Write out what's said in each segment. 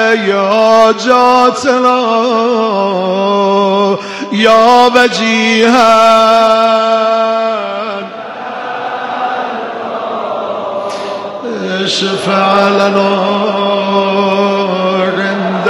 یا جاتنا یا وجیها اشفع لنا عند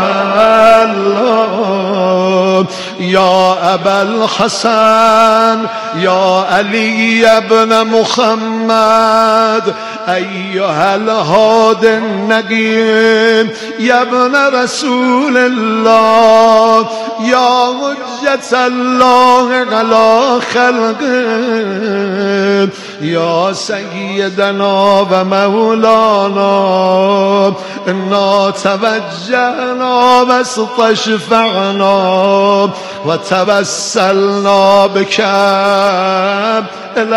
الله یا ابا الحسن یا علی ابن محمد ایها الهادی النگین یا ابن رسول الله یا حجت الله علی خلقه یا سیدنا و مولانا انا توجهنا و استشفعنا و توسلنا بک الى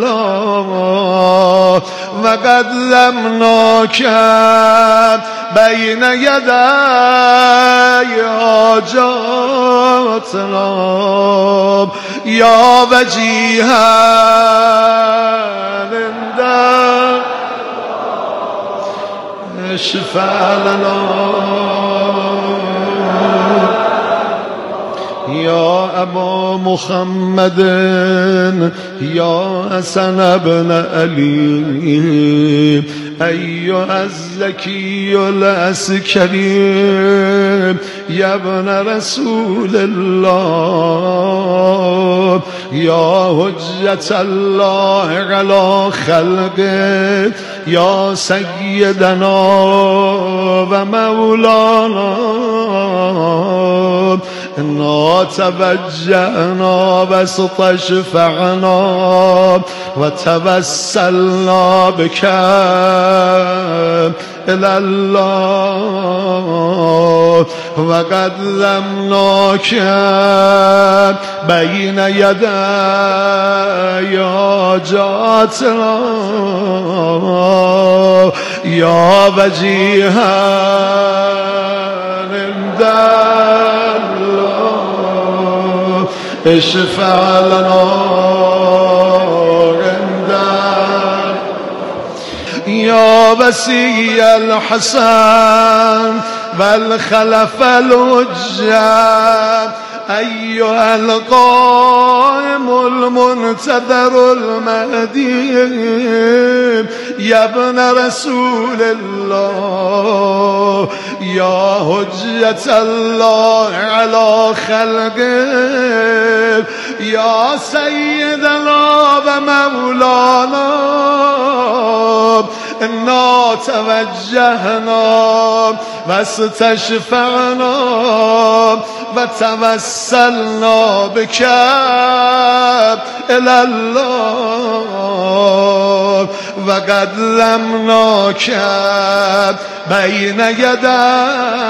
الله و قدمناک بین یدی حاجاتنا یا وجیها عند اشفع لنا یا ابا محمد یا حسن بن علی ایها الزکی العسکری یا ابن رسول الله یا حجت الله علی خلقه یا سیدنا و مولانا انا توجهنا و استشفعنا و توسلنا بک الى الله و قدمناک بین یدی حاجاتنا یا وجیها عند الله اشفع لنا یا وصی الحسن والخلف الحجة ایها القائم المنتظر المهدی یا ابن رسول الله یا حجت الله علی خلقه یا سیدنا و مولانا انا توجهنا و استشفعنا و توسلنا بک الی الله و قدمناک بین یدی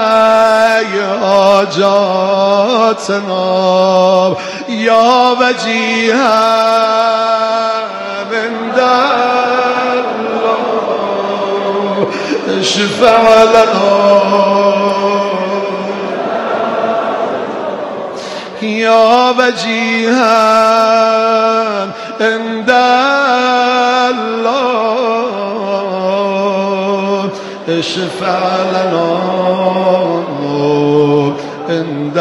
حاجاتنا یا وجیها عند الله اشفع لنا یا وجیها عند الله اشفع لنا عند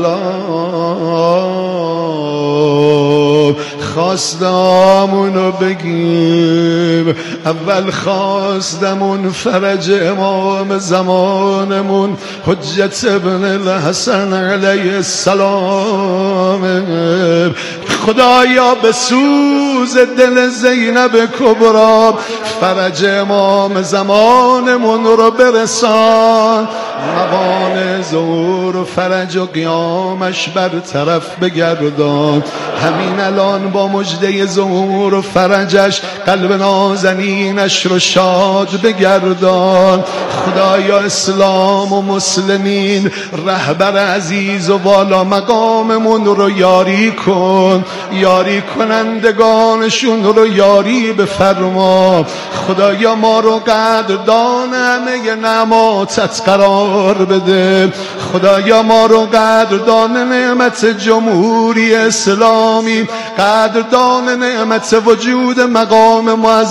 الله خواستمونو بگیم اول خواستمون فرج امام زمانمون حجت ابن الحسن علیه السلام خدایا به سوز دل زینب کبرا فرج امام زمانمون رو برسان مقام ظهور و فرج و قیامش برطرف بگردان همین الان با مژده ظهور و فرجش قلب نازنینش رو شاد بگردان خدایا اسلام و مسلمین رهبر عزیز و والا مقاممون رو یاری کن یاری کنندگانشون رو یاری بفرما خدایا ما رو قدردان همه نعماتت قرار بده خدایا ما رو قدردان نعمت جمهوری اسلامی قدردان نعمت وجود مقام معظم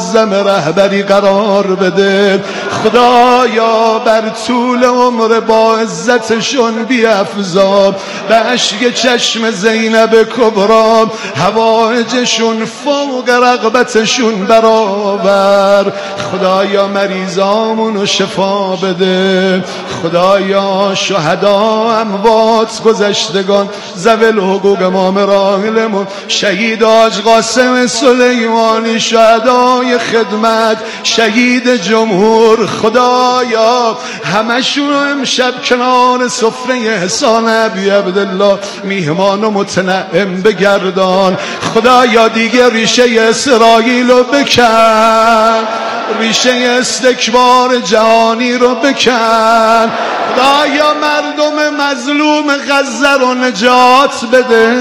رهبری قرار بده. خدایا بر طول عمر با عزتشون بیفزا، به اشک چشم زینب کبرا حوائجشون فوق رغبتشون برآور. خدایا مریضامونو شفا بده. خدایا شهدا، اموات، گذشتگان، ذوی الحقوق امام راحلمون، شهید حاج قاسم سلیمانی، شهدای خدمت، شهید جمهور، خدایا همشون امشب کنار سفره احسان ابی عبدالله میهمان و متنعم بگردان. خدایا دیگه ریشه اسرائیل رو بکن، ریشه استکبار جهانی رو بکن. خدایا مردم مظلوم غزه رو نجات بده.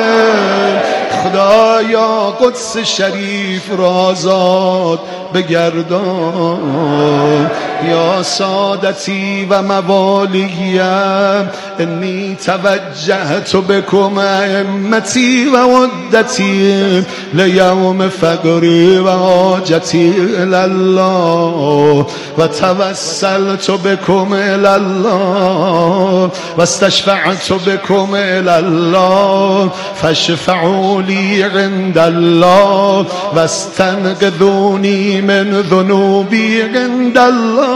خدایا قدس شریف را آزاد بگردان. یا سادتی و موالیم انی توجهت بکم ائمتی و عدتی لیوم فقری و حاجتی الله و توسلت بکم الله و استشفعت بکم الله فاشفعوا لی عند الله و استنقذونی من ذنوبی عند الله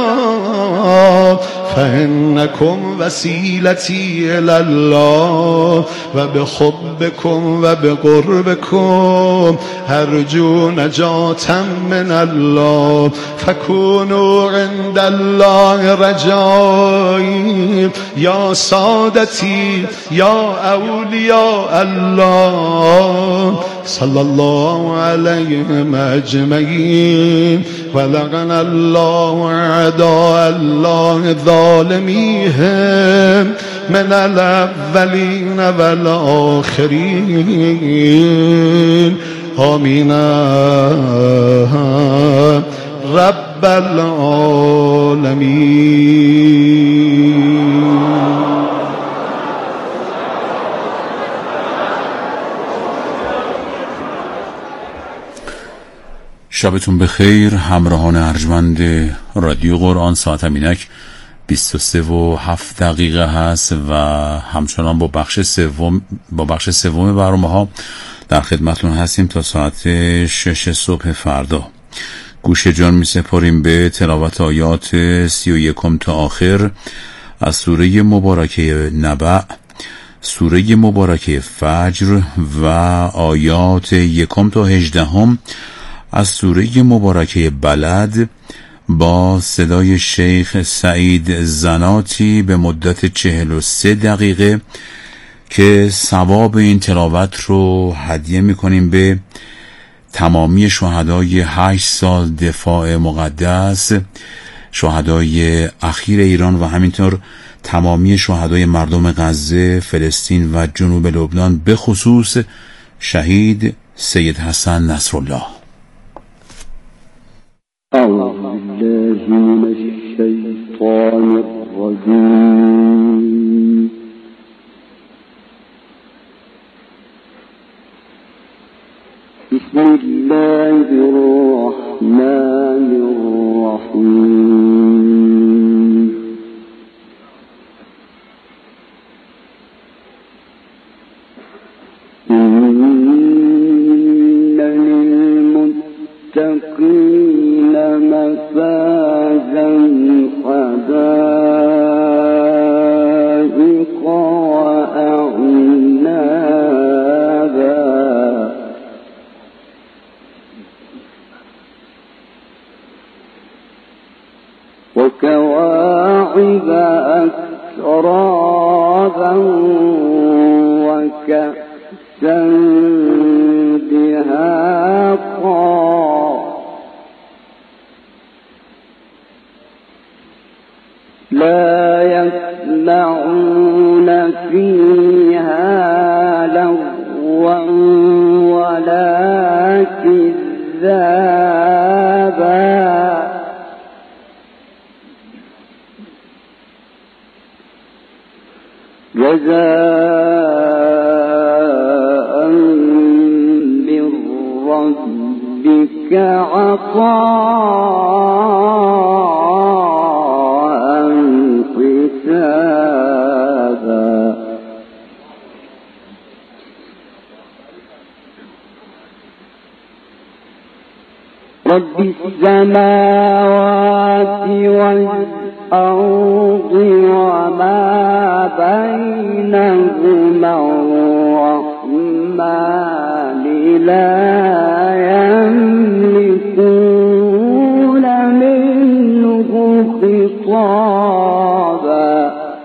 فإنكم وسيلتي إلى الله وبحبكم وبقربكم أرجو نجاة من الله فكونوا عند الله رجائي يا سادتي يا أولياء الله صلى الله عليهم أجمعين ولعن الله أعداء الله ظالميهم من الأولين والآخرين آمين رب العالمين. شبتون بخیر همراهان ارجمند رادیو قرآن. ساعت اینک 23:07 هست و همچنان با بخش سوم برنامه‌ها در خدمتتون هستیم تا ساعت 6 صبح فردا. گوش جان می سپاریم به تلاوت آیات 31 تا آخر از سوره مبارکه نبأ، سوره مبارکه فجر و آیات 1 تا 18 از سوره مبارکه بلد با صدای شیخ سعید زناتی به مدت 43 دقیقه که ثواب این تلاوت رو هدیه میکنیم به تمامی شهدای 8 سال دفاع مقدس، شهدای اخیر ایران و همینطور تمامی شهدای مردم غزه، فلسطین و جنوب لبنان، به خصوص شهید سید حسن نصرالله. أعوذ بالله من الشيطان الرجيم. بسم الله الرحمن الرحيم. إن للمتقين مفازا حدائق وأعنابا وكواعب أترابا وكأسا دهاقا لا يسمعون فيها لغوا ولا كذابا جزاء من ربك عطاء حسابا رب السماوات والأرض وما بينهما الرحمن لا يملكون منه خطابا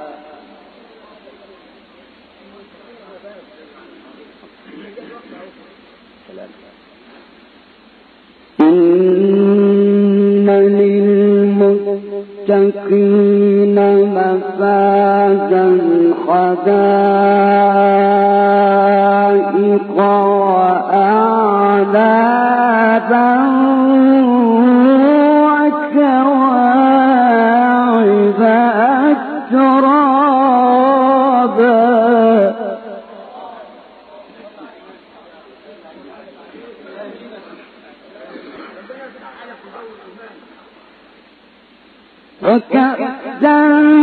إن للمتقين مفازا حدائق وأعنابا وكواعب أترابا وكأسا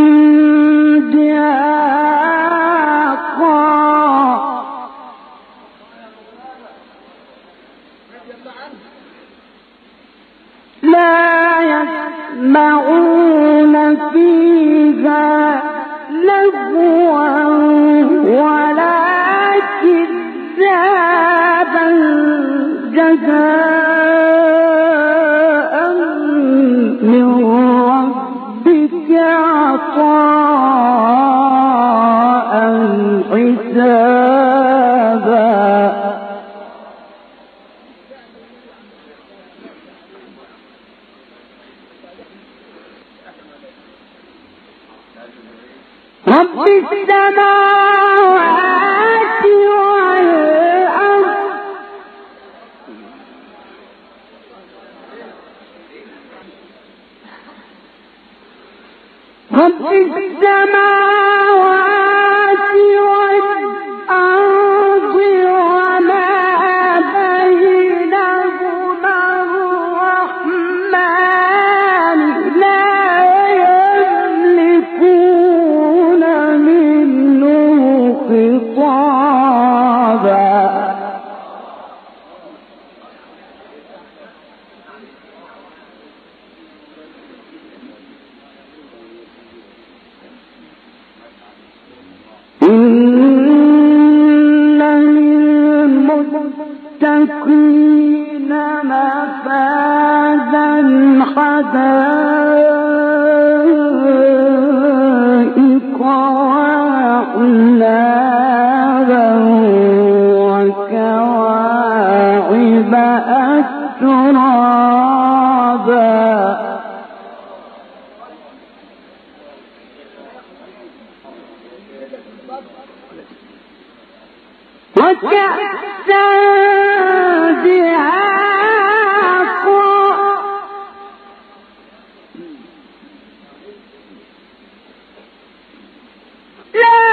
دهاقا لا يسمعون فيها لغوا ولا كذابا جزاء من ربك عطاء حسابا رب السماوات والأرض رب السماوات والأرض وما بينهما الرحمن لا يملكون منه خطابا إن للمتقين مفازا حدائق وأعنابا وكواعب أترابا وكأسا دهاقا لا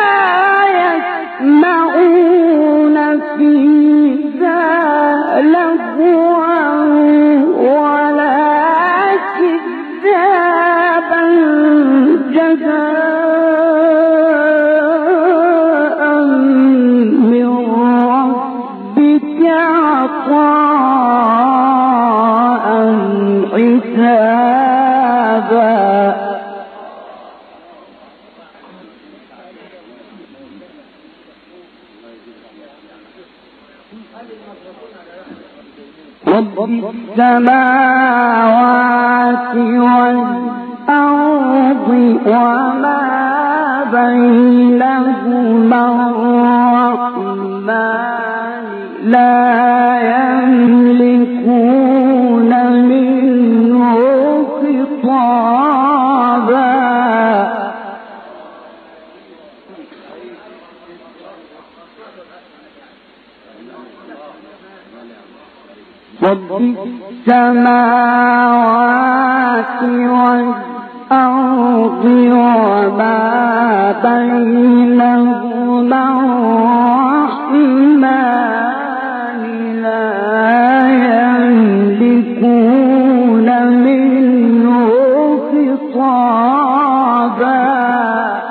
يسمعون فيها لغوا ولا كذابا جزاء من ربك عطاء حسابا رب السماوات والأرض وما بينهما الرحمن لا يملكون منه خطابا رب السماوات والأرض وما بينهما الرحمن لا يملكون منه خطابا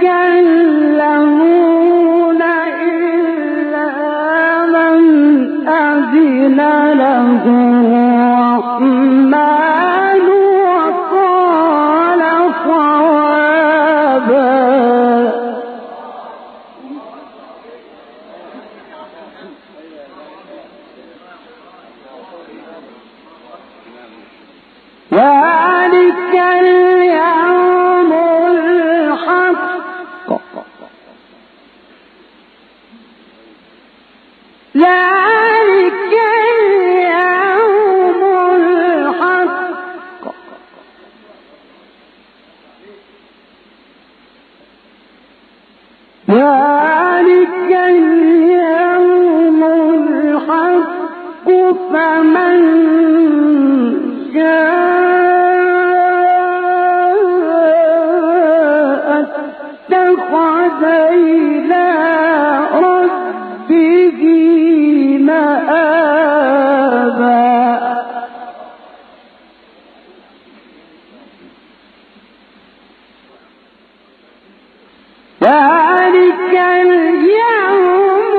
يتكلمون إلا من أذن له الرحمن وقال صوابا. ذلك اليوم الحق ذلك اليوم الحق ذلك اليوم الحق فمن اتخذ إلى ربه مآبا. ذلك اليوم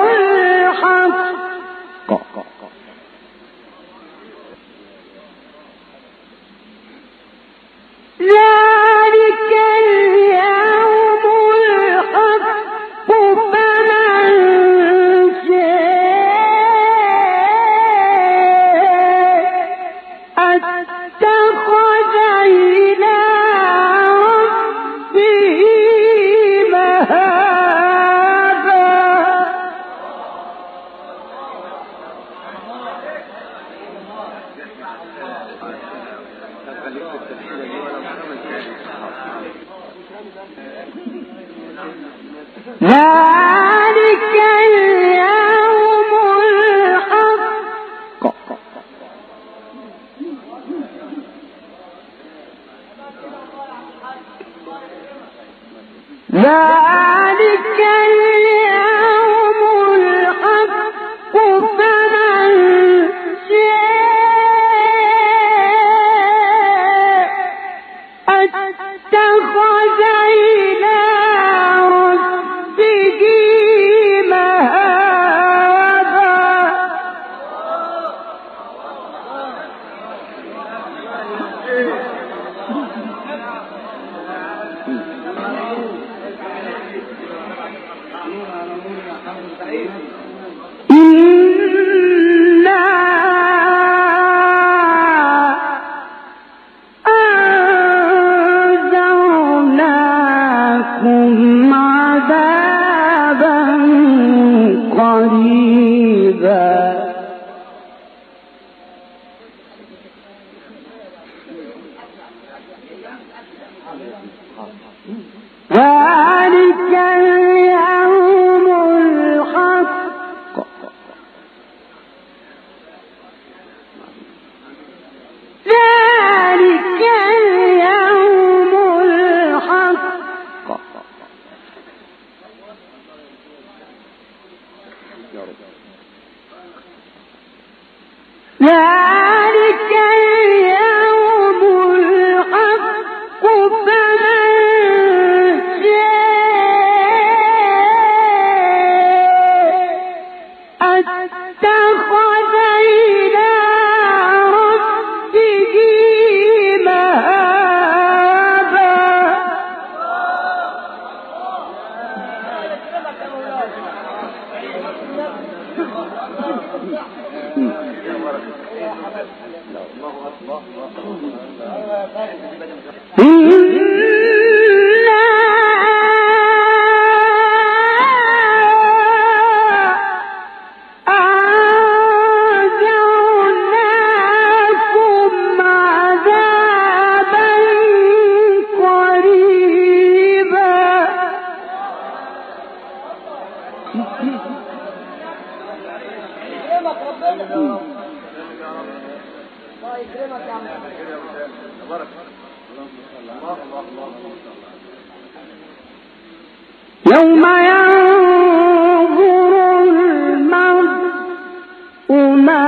الحق ذلك اليوم الحق فمن شاء اتخذ إلى ربه مآبا. ذلك اليوم الحق ذلك اليوم الحق فمن شاء اتخذ إلى ربه مآبا. إنا أنذرناكم عذابا قريبا. ذلك اليوم الحق ذلك اليوم الحق ذلك اليوم الحق فمن شاء اتخذ إلى ربه مآبا. أنذرناكم عذابا قريبا. يوم ينظر المرء ما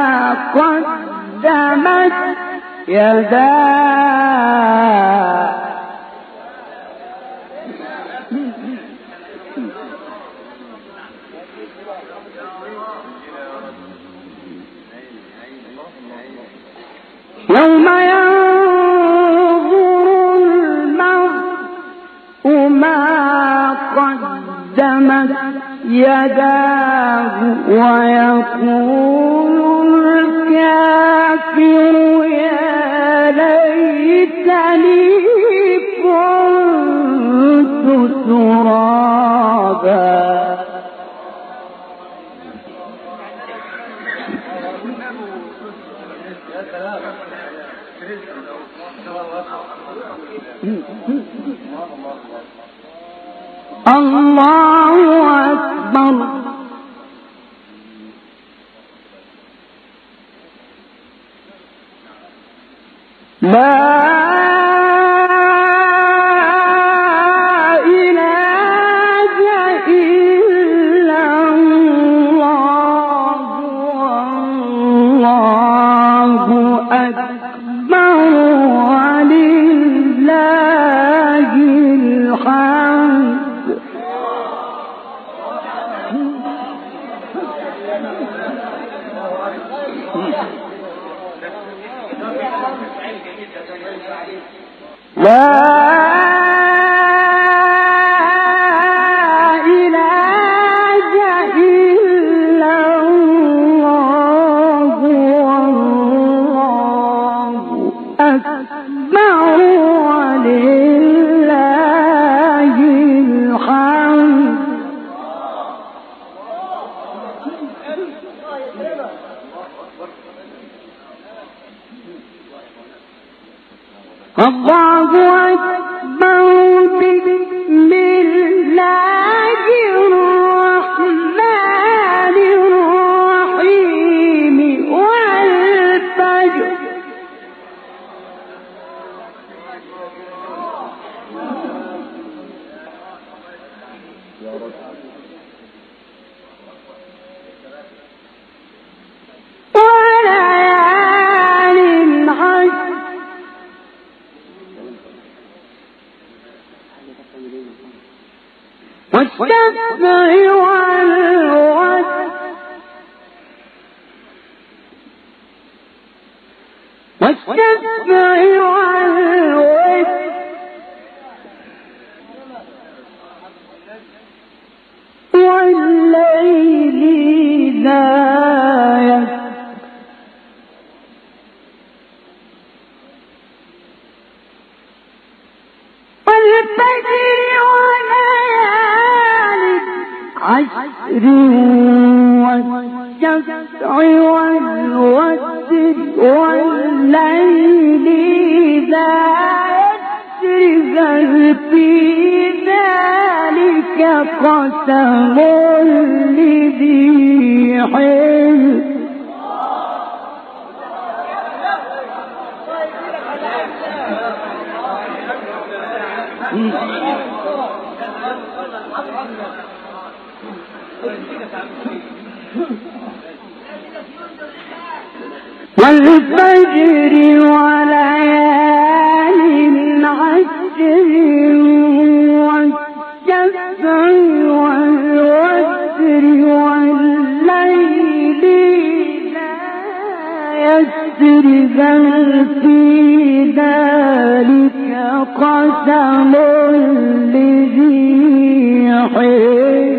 قدمت يداه يوم ينظر المرء ما قدمت يداه ويقول الكافر يا ليتني كنت ترابا. الله أكبر. لا إله إلا الله والله أكبر ولله الحمد. لا إله إلا الله والله أكبر ولله الحمد. الله أكبر. بسم الله الرحمن الرحيم والفجر. وليال عشر. والشفع والوتر. والشفع والوتر. والليل إذا يسر. والفجر وليال عشر. والشفع والوتر. والليل إذا يسر. هل في ذلك قسم لذي حجر. والفجر وليال عشر. والشفع والوتر. والليل إذا يسر. هل في ذلك قسم لذي حجر.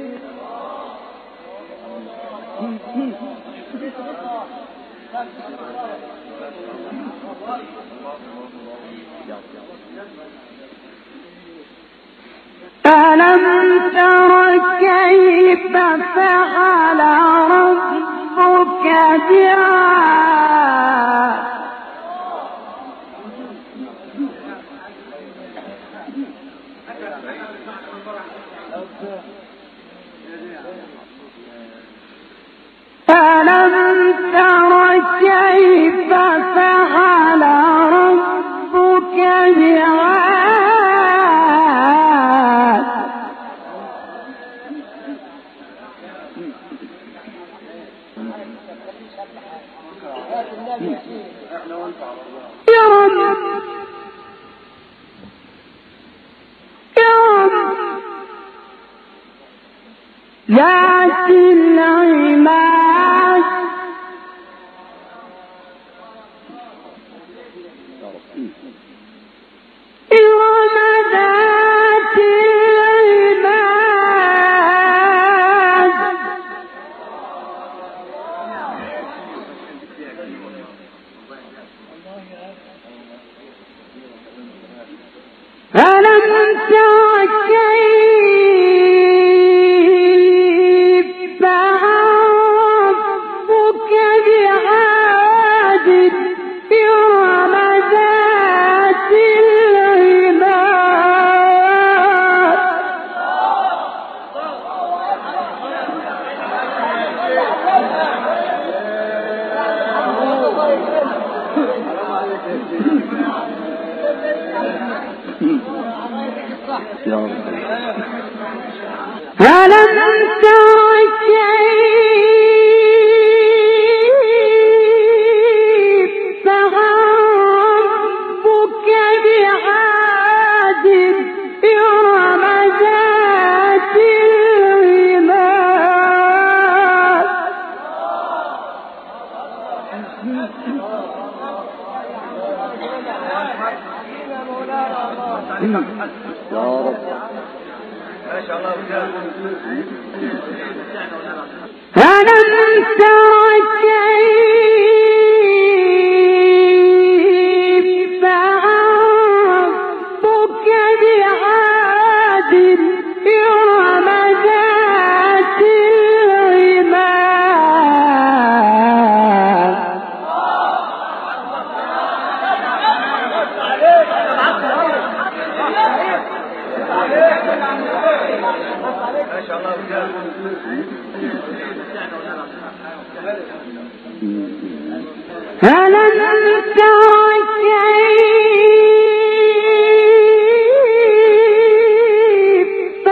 ألم تر كيف فعل ربك بعاد. ألم تر كيف فعل ربك بعاد. إرم ذات العماد إرم ذات العماد ألم تر كيف ربك بعاد إرم ذات العماد ألم تر كيف ربك بعاد إرم ذات العماد ألم تر كيف ربك بعاد إرم ذات العماد ألم تر كيف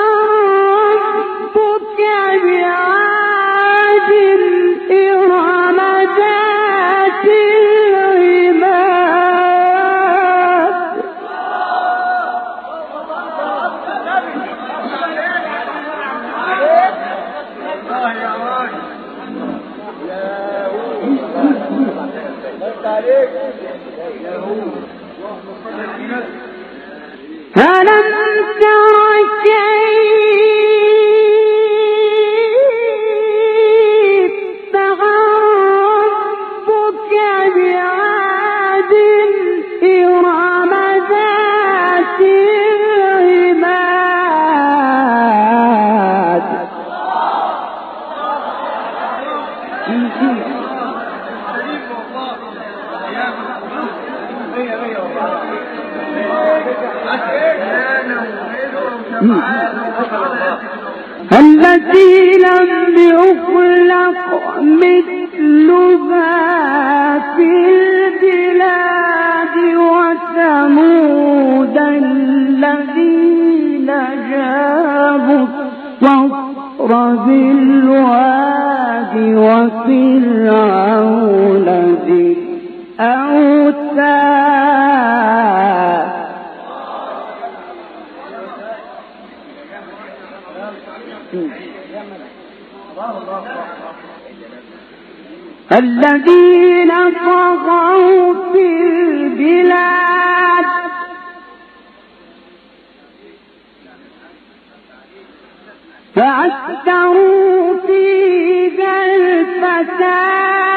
ربك بعاد إرم ذات العماد ألم تر كيف ربك بعاد إرم ذات العماد التي لم يخلق مثلها في البلاد وثمود الذين جابوا الصخر بالواد وفرعون ذي الأوتاد الذين طغوا في البلاد فأكثروا فيها الفساد